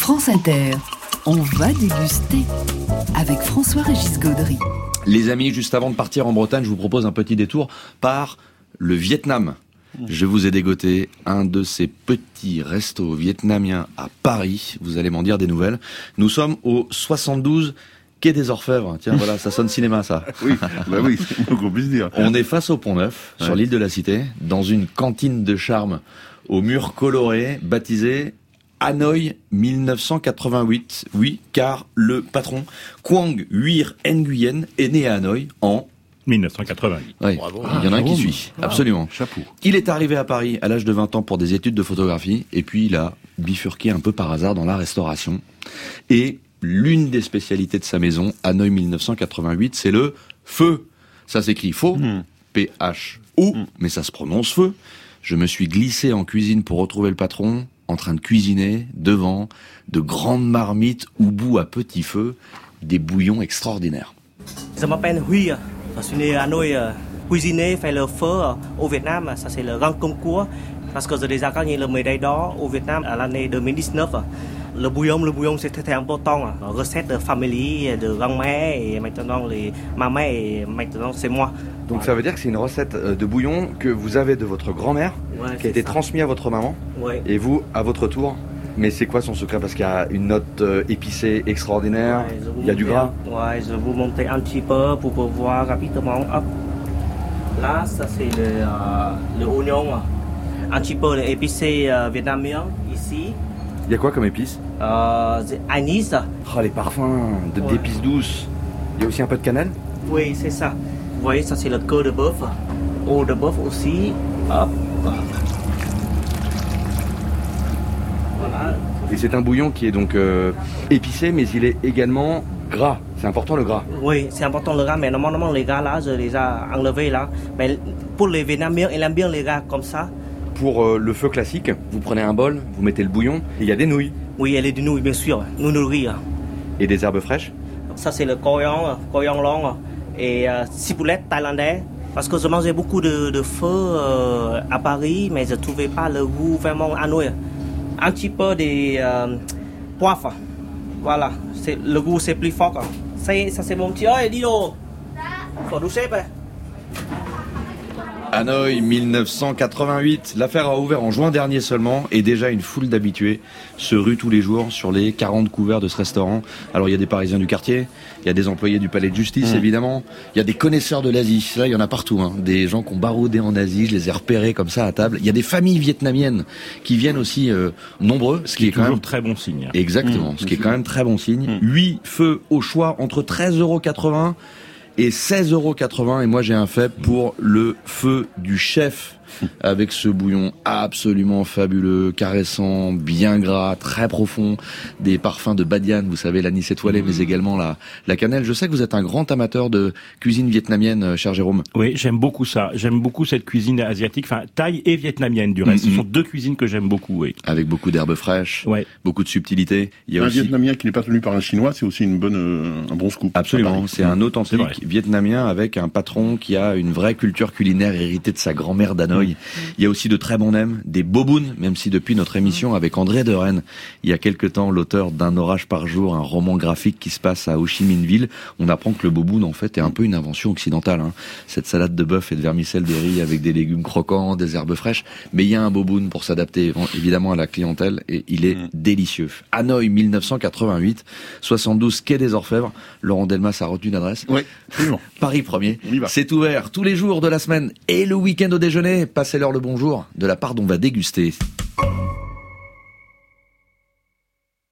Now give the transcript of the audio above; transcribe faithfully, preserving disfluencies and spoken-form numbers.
France Inter, on va déguster avec François-Régis Gaudry. Les amis, juste avant de partir en Bretagne, je vous propose un petit détour par le Vietnam. Je vous ai dégoté un de ces petits restos vietnamiens à Paris. Vous allez m'en dire des nouvelles. Nous sommes au soixante-douze quai des Orfèvres. Tiens, voilà, ça sonne cinéma, ça. Oui, bah oui, c'est le qu'on puisse dire. On est face au Pont-Neuf, ouais. sur l'île de la Cité, dans une cantine de charme aux murs colorés, baptisée Hanoï mille neuf cent quatre-vingt-huit. Oui, car le patron, Quang Huir Nguyen, est né à Hanoï en mille neuf cent quatre-vingt-huit. Oui, Bravo. il y en a un qui Ah, suit, ah, absolument. Chapeau. Il est arrivé à Paris à l'âge de vingt ans pour des études de photographie, et puis il a bifurqué un peu par hasard dans la restauration. Et l'une des spécialités de sa maison, Hanoï mille neuf cent quatre-vingt-huit, c'est le feu. Ça s'écrit faux, Mmh. P H O, Mmh. mais ça se prononce feu. Je me suis glissé en cuisine pour retrouver le patron, en train de cuisiner, devant de grandes marmites au bout à petit feu, des bouillons extraordinaires. Je m'appelle Huy, je suis né à Hanoï, cuisiner, faire le feu au Vietnam, ça c'est le grand concours, parce que j'ai déjà gagné la médaille d'or au Vietnam à l'année deux mille dix-neuf. Le bouillon, le bouillon c'est très important, recette de famille, de grand-mère, et maintenant les maman et maintenant c'est moi. Donc ça veut dire que c'est une recette de bouillon que vous avez de votre grand-mère, Ouais, qui a été transmise à votre maman, Ouais. et vous, à votre tour. Mais c'est quoi son secret? Parce qu'il y a une note euh, épicée extraordinaire, Ouais, je vous il y a du montre- gras. Ouais, je vais vous montrer un petit peu pour pouvoir rapidement. Hop. Là, ça c'est le, euh, le oignon, un petit peu épicé euh, vietnamien ici. Il y a quoi comme épices? Euh, c'est anis. Oh, les parfums de- Ouais. d'épices douces. Il y a aussi un peu de cannelle? Oui, c'est ça. Vous voyez, ça c'est le cœur de bœuf. Eau de bœuf aussi. Hop. Voilà. Et c'est un bouillon qui est donc euh, épicé, mais il est également gras. C'est important le gras. Oui, c'est important le gras, mais normalement les gars là, je les ai enlevés là. Mais pour les Vietnamiens, ils aiment bien les gars comme ça. Pour euh, le feu classique, vous prenez un bol, vous mettez le bouillon, et il y a des nouilles Oui, elle est de nouilles, bien sûr. Nous nourris. et des herbes fraîches. Ça c'est le coriandre, coriandre long et euh, ciboulette thaïlandais. Parce que je mangeais beaucoup de, de feu euh, à Paris, mais je ne trouvais pas le goût vraiment à Hanoï. Un petit peu de euh, poivre. Voilà, c'est, le goût c'est plus fort. C'est, ça c'est mon petit. Ơi, đi đồ. Faut du chef. Hanoï mille neuf cent quatre-vingt-huit, l'affaire a ouvert en juin dernier seulement et déjà une foule d'habitués se rue tous les jours sur les quarante couverts de ce restaurant. Alors il y a des Parisiens du quartier, il y a des employés du palais de justice mmh. évidemment, il y a des connaisseurs de l'Asie, là il y en a partout, hein. Des gens qui ont baroudé en Asie, je les ai repérés comme ça à table. Il y a des familles vietnamiennes qui viennent aussi euh, nombreux, ce qui est, est quand toujours même très bon signe. Exactement, Mmh, ce qui est quand même très bon signe. Mmh. huit feux au choix entre treize euros quatre-vingts et seize euros quatre-vingts, et moi j'ai un fait pour le feu du chef avec ce bouillon absolument fabuleux, caressant, bien gras, très profond, des parfums de badiane, vous savez, l'anis étoilé, mmh. mais également la, la cannelle. Je sais que vous êtes un grand amateur de cuisine vietnamienne, cher Jérôme. Oui, j'aime beaucoup ça. J'aime beaucoup cette cuisine asiatique, enfin thaï et vietnamienne du reste. Mmh. Ce sont deux cuisines que j'aime beaucoup, oui. Avec beaucoup d'herbes fraîches, ouais. beaucoup de subtilité. Il y a un aussi... Vietnamien qui n'est pas tenu par un Chinois, c'est aussi une bonne, euh, un bon scoop. Absolument, c'est un authentique Vietnamien avec un patron qui a une vraie culture culinaire héritée de sa grand-mère d'Hanoï. Mmh. Il y a aussi de très bons nems, des bobounes, même si depuis notre émission avec André de Rennes, il y a quelque temps, l'auteur d'Un orage par jour, un roman graphique qui se passe à Ho Chi Minh Ville, on apprend que le boboune, en fait, est un peu une invention occidentale, hein. Cette salade de bœuf et de vermicelle de riz avec des légumes croquants, des herbes fraîches, mais il y a un boboune pour s'adapter, évidemment, à la clientèle, et il est mmh. délicieux. Hanoï mille neuf cent quatre-vingt-huit, soixante-douze quai des Orfèvres. Laurent Delmas a retenu l'adresse. Oui, absolument. Paris premier. C'est ouvert tous les jours de la semaine et le week-end au déjeuner. Passez-leur le bonjour de la part d'on va déguster.